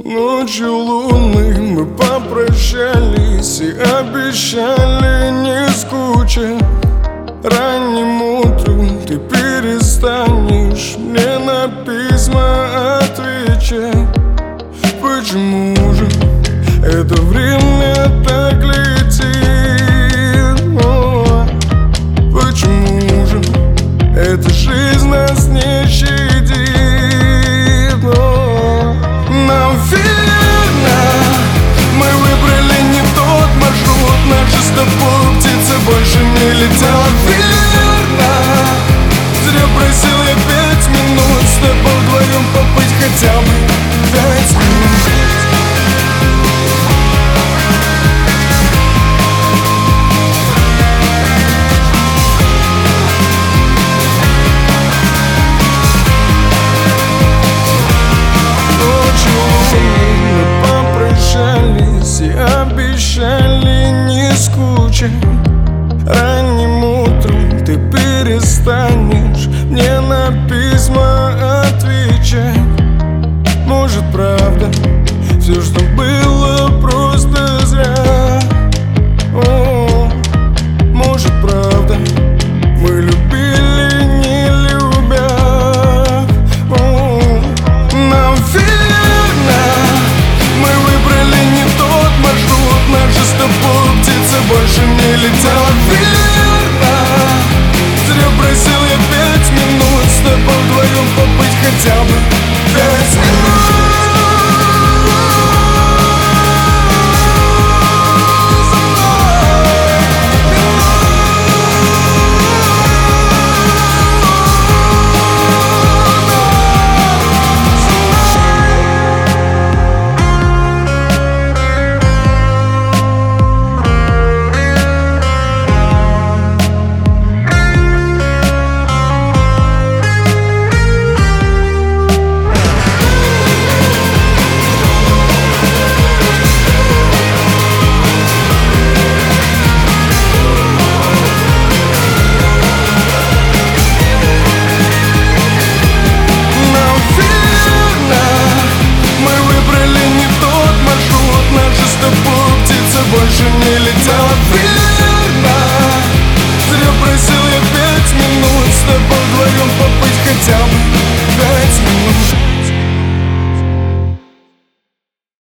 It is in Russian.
Ночью лунной мы попрощались и обещали не скучать. Ранним утром ты перестанешь мне на письма отвечать. Почему же это время так летит? Почему же эта жизнь нас не щадит? Наверно, мы выбрали не тот маршрут. Наши с тобой птицы больше не летят. Верно, зря просил я 5 минут с тобой вдвоем побыть хотя бы 5 минут. И обещали не скучать. Ранним утром ты перестанешь мне на письма отвечать. Может, правда, все, что было, просто зря.